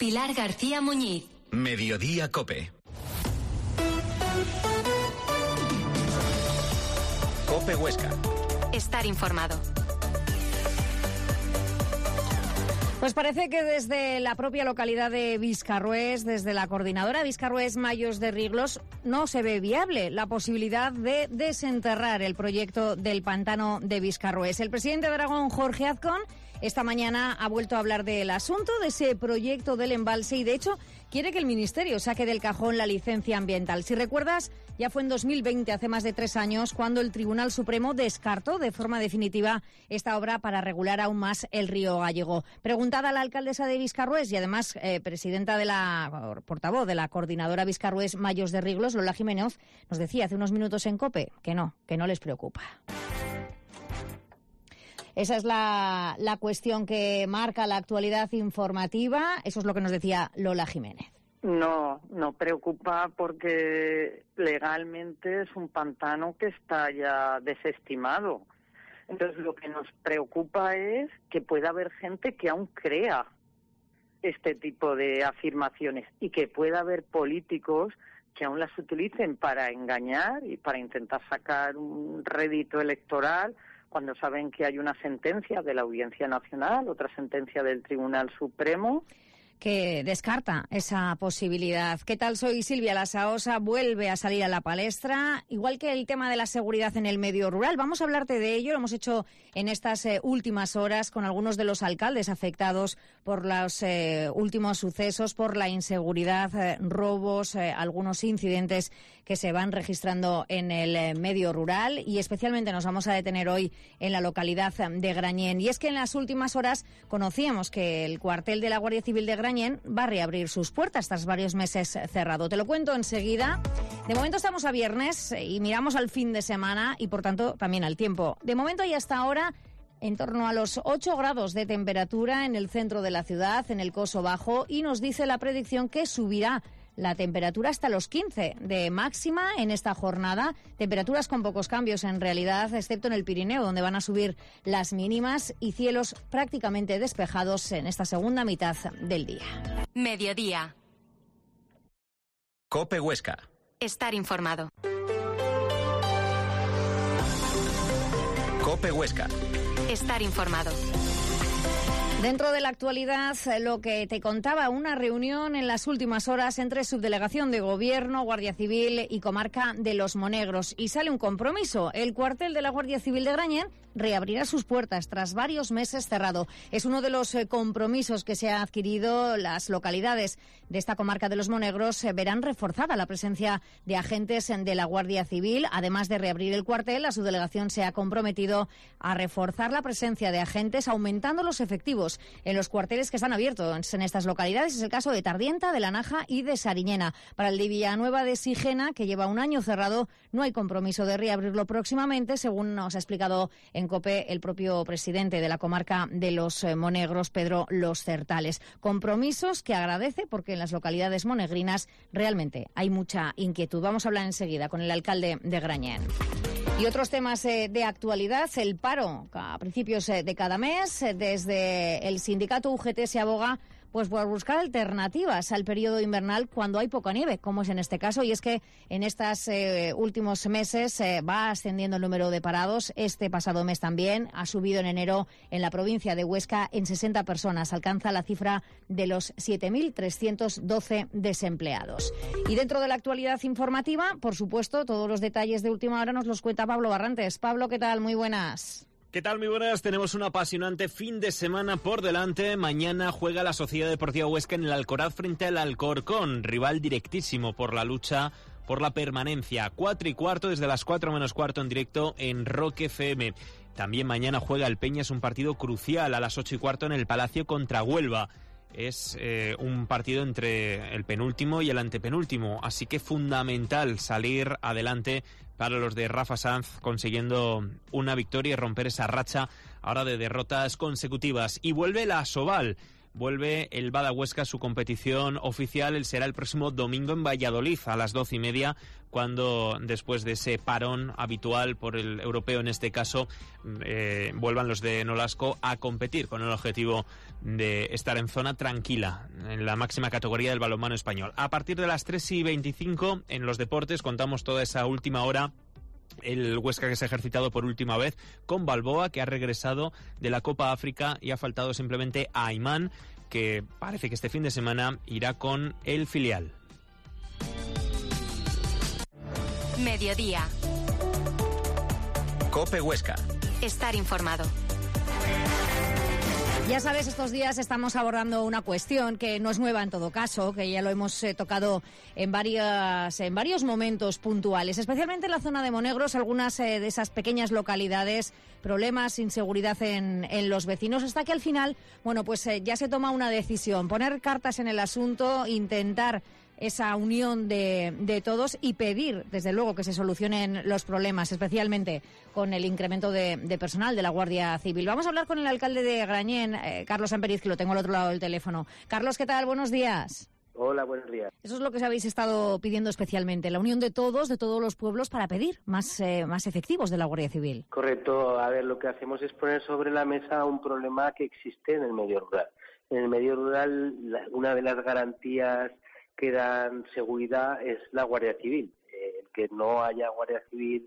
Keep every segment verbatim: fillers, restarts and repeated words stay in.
Pilar García Muñiz. Mediodía COPE. COPE Huesca. Estar informado. Pues parece que desde la propia localidad de Viscarrués, desde la coordinadora Viscarrués Mayos de Riglos, no se ve viable la posibilidad de desenterrar el proyecto del pantano de Viscarrués. El presidente de Aragón, Jorge Azcón, esta mañana ha vuelto a hablar del asunto, de ese proyecto del embalse, y de hecho quiere que el Ministerio saque del cajón la licencia ambiental. Si recuerdas, ya fue en dos mil veinte, hace más de tres años, cuando el Tribunal Supremo descartó de forma definitiva esta obra para regular aún más el río Gallego. Preguntada a la alcaldesa de Viscarrués y además eh, presidenta de la, portavoz de la coordinadora Viscarrués Mayos de Riglos, Lola Jiménez, nos decía hace unos minutos en COPE que no, que no les preocupa. Esa es la, la cuestión que marca la actualidad informativa. Eso es lo que nos decía Lola Jiménez. No, no preocupa porque legalmente es un pantano que está ya desestimado. Entonces lo que nos preocupa es que pueda haber gente que aún crea este tipo de afirmaciones y que pueda haber políticos que aún las utilicen para engañar y para intentar sacar un rédito electoral, cuando saben que hay una sentencia de la Audiencia Nacional, otra sentencia del Tribunal Supremo, que descarta esa posibilidad. ¿Qué tal? Soy Silvia Lasaosa, vuelve a salir a la palestra, igual que el tema de la seguridad en el medio rural. Vamos a hablarte de ello, lo hemos hecho en estas eh, últimas horas con algunos de los alcaldes afectados por los eh, últimos sucesos, por la inseguridad, eh, robos, eh, algunos incidentes que se van registrando en el eh, medio rural, y especialmente nos vamos a detener hoy en la localidad de Grañén. Y es que en las últimas horas conocíamos que el cuartel de la Guardia Civil de Grañén va a reabrir sus puertas tras varios meses cerrado. Te lo cuento enseguida. De momento estamos a viernes y miramos al fin de semana y, por tanto, también al tiempo. De momento y hasta ahora, en torno a los ocho grados de temperatura en el centro de la ciudad, en el Coso Bajo, y nos dice la predicción que subirá la temperatura hasta los quince de máxima en esta jornada. Temperaturas con pocos cambios en realidad, excepto en el Pirineo, donde van a subir las mínimas, y cielos prácticamente despejados en esta segunda mitad del día. Mediodía. COPE Huesca. Estar informado. COPE Huesca. Estar informado. Dentro de la actualidad, lo que te contaba, una reunión en las últimas horas entre Subdelegación de Gobierno, Guardia Civil y Comarca de Los Monegros. Y sale un compromiso. El cuartel de la Guardia Civil de Grañén reabrirá sus puertas tras varios meses cerrado. Es uno de los eh, compromisos que se ha adquirido. Las localidades de esta comarca de Los Monegros eh, verán reforzada la presencia de agentes de la Guardia Civil. Además de reabrir el cuartel, la subdelegación se ha comprometido a reforzar la presencia de agentes, aumentando los efectivos en los cuarteles que están abiertos en estas localidades. Es el caso de Tardienta, de La Naja y de Sariñena. Para el de Villanueva de Sigena, que lleva un año cerrado, no hay compromiso de reabrirlo próximamente, según nos ha explicado en COPE el propio presidente de la comarca de Los Monegros, Pedro Los Certales. Compromisos que agradece porque en las localidades monegrinas realmente hay mucha inquietud. Vamos a hablar enseguida con el alcalde de Grañén. Y otros temas eh, de actualidad, el paro a principios eh, de cada mes. Eh, desde el sindicato U G T se aboga pues por buscar alternativas al periodo invernal cuando hay poca nieve, como es en este caso. Y es que en estos eh, últimos meses eh, va ascendiendo el número de parados. Este pasado mes también ha subido en enero en la provincia de Huesca en sesenta personas. Alcanza la cifra de los siete mil trescientos doce desempleados. Y dentro de la actualidad informativa, por supuesto, todos los detalles de última hora nos los cuenta Pablo Barrantes. Pablo, ¿qué tal? Muy buenas. ¿Qué tal? Muy buenas. Tenemos un apasionante fin de semana por delante. Mañana juega la Sociedad Deportiva Huesca en el Alcoraz frente al Alcorcón, rival directísimo por la lucha por la permanencia. Cuatro y cuarto, desde las cuatro menos cuarto en directo en Rock F M. También mañana juega el Peñas, un partido crucial a las ocho y cuarto en el Palacio contra Huelva. Es eh, un partido entre el penúltimo y el antepenúltimo, así que fundamental salir adelante para los de Rafa Sanz, consiguiendo una victoria y romper esa racha ahora de derrotas consecutivas. Y vuelve la Asobal. vuelve el Bada Huesca a su competición oficial. Él será el próximo domingo en Valladolid a las doce y media, cuando después de ese parón habitual por el europeo en este caso, eh, vuelvan los de Nolasco a competir con el objetivo de estar en zona tranquila en la máxima categoría del balonmano español. A partir de las tres y veinticinco en los deportes contamos toda esa última hora. El Huesca que se ha ejercitado por última vez con Balboa, que ha regresado de la Copa África, y ha faltado simplemente a Aimán, que parece que este fin de semana irá con el filial. Mediodía. COPE Huesca. Estar informado. Ya sabes, estos días estamos abordando una cuestión que no es nueva en todo caso, que ya lo hemos eh, tocado en varias, en varios momentos puntuales, especialmente en la zona de Monegros, algunas eh, de esas pequeñas localidades, problemas, inseguridad en, en los vecinos, hasta que al final, bueno, pues eh, ya se toma una decisión, poner cartas en el asunto, intentar esa unión de, de todos y pedir, desde luego, que se solucionen los problemas, especialmente con el incremento de, de personal de la Guardia Civil. Vamos a hablar con el alcalde de Grañén, eh, Carlos Amperiz, que lo tengo al otro lado del teléfono. Carlos, ¿qué tal? Buenos días. Hola, buenos días. Eso es lo que os habéis estado pidiendo especialmente, la unión de todos, de todos los pueblos, para pedir más, eh, más efectivos de la Guardia Civil. Correcto. A ver, lo que hacemos es poner sobre la mesa un problema que existe en el medio rural. En el medio rural, la, una de las garantías que dan seguridad es la Guardia Civil. El que no haya Guardia Civil,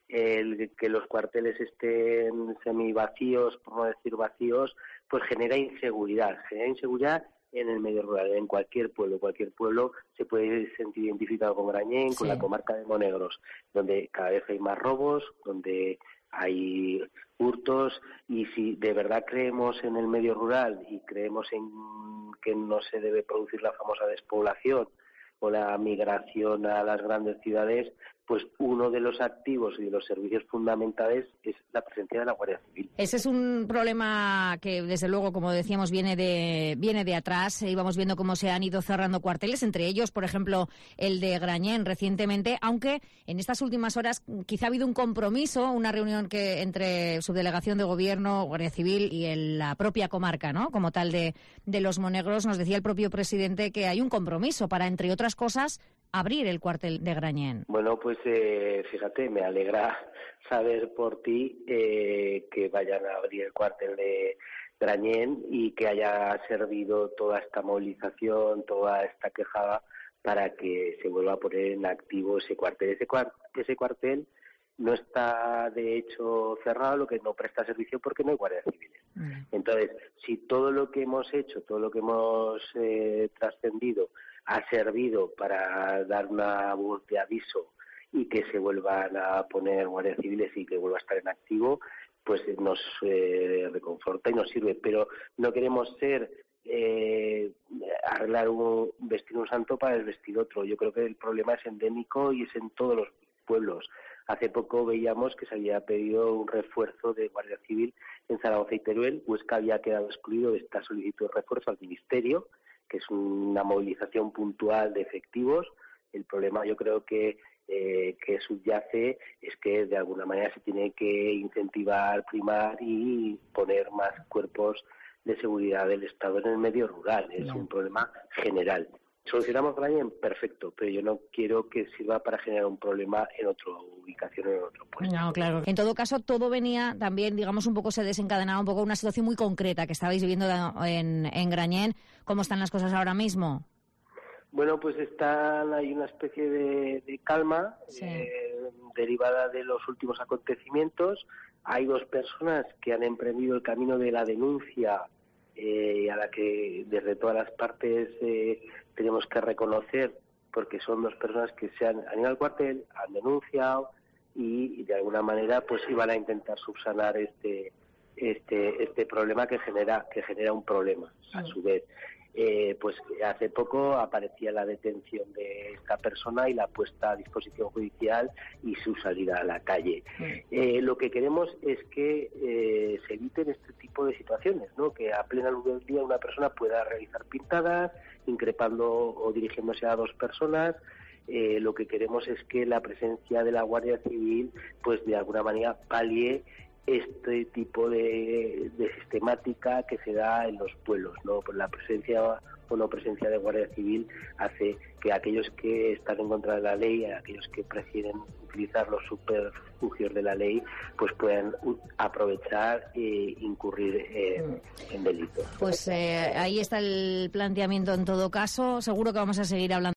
el que los cuarteles estén semivacíos, por no decir vacíos, pues genera inseguridad. Genera inseguridad en el medio rural, en cualquier pueblo. Cualquier pueblo se puede sentir identificado con Grañén, sí, con la comarca de Monegros, donde cada vez hay más robos, donde hay hurtos, y si de verdad creemos en el medio rural y creemos en que no se debe producir la famosa despoblación o la migración a las grandes ciudades, pues uno de los activos y de los servicios fundamentales es la presencia de la Guardia Civil. Ese es un problema que, desde luego, como decíamos, viene de viene de atrás. Íbamos viendo cómo se han ido cerrando cuarteles, entre ellos, por ejemplo, el de Grañén recientemente, aunque en estas últimas horas quizá ha habido un compromiso, una reunión que entre Subdelegación de Gobierno, Guardia Civil y el, la propia comarca, ¿no?, como tal de, de los Monegros. Nos decía el propio presidente que hay un compromiso para, entre otras cosas, abrir el cuartel de Grañén. Bueno, pues eh, fíjate, me alegra saber por ti eh, que vayan a abrir el cuartel de Grañén y que haya servido toda esta movilización, toda esta quejada para que se vuelva a poner en activo ese cuartel. Ese, cuart- ese cuartel no está, de hecho, cerrado, lo que no presta servicio porque no hay guardias civiles. Mm. Entonces, si todo lo que hemos hecho, todo lo que hemos eh, trascendido ha servido para dar una voz de aviso y que se vuelvan a poner guardias civiles y que vuelva a estar en activo, pues nos eh, reconforta y nos sirve. Pero no queremos ser eh, arreglar un vestir un santo para desvestir otro. Yo creo que el problema es endémico y es en todos los pueblos. Hace poco veíamos que se había pedido un refuerzo de Guardia Civil en Zaragoza y Teruel. Huesca había quedado excluido de esta solicitud de refuerzo al Ministerio, que es una movilización puntual de efectivos. El problema, yo creo que eh, que subyace es que de alguna manera se tiene que incentivar, primar y poner más cuerpos de seguridad del Estado en el medio rural. Es no. un problema general. ¿Solucionamos Grañén? Perfecto, pero yo no quiero que sirva para generar un problema en otra ubicación, en otro puesto. No, claro. En todo caso, todo venía también, digamos, un poco se desencadenaba un poco una situación muy concreta que estabais viviendo en, en Grañén. ¿Cómo están las cosas ahora mismo? Bueno, pues están, hay una especie de, de calma sí. eh, derivada de los últimos acontecimientos. Hay dos personas que han emprendido el camino de la denuncia, eh, a la que desde todas las partes eh, tenemos que reconocer, porque son dos personas que se han, han ido al cuartel, han denunciado y, y de alguna manera pues iban a intentar subsanar este este este problema que genera que genera un problema sí. a su vez. Eh, pues hace poco aparecía la detención de esta persona y la puesta a disposición judicial y su salida a la calle. Eh, lo que queremos es que eh, se eviten este tipo de situaciones, ¿no? Que a plena luz del día una persona pueda realizar pintadas, increpando o dirigiéndose a dos personas. Eh, lo que queremos es que la presencia de la Guardia Civil, pues de alguna manera palie este tipo de, de sistemática que se da en los pueblos, ¿no? Pues la presencia o no presencia de Guardia Civil hace que aquellos que están en contra de la ley, aquellos que prefieren utilizar los subterfugios de la ley, pues puedan aprovechar e incurrir eh, en delitos. Pues eh, ahí está el planteamiento en todo caso. Seguro que vamos a seguir hablando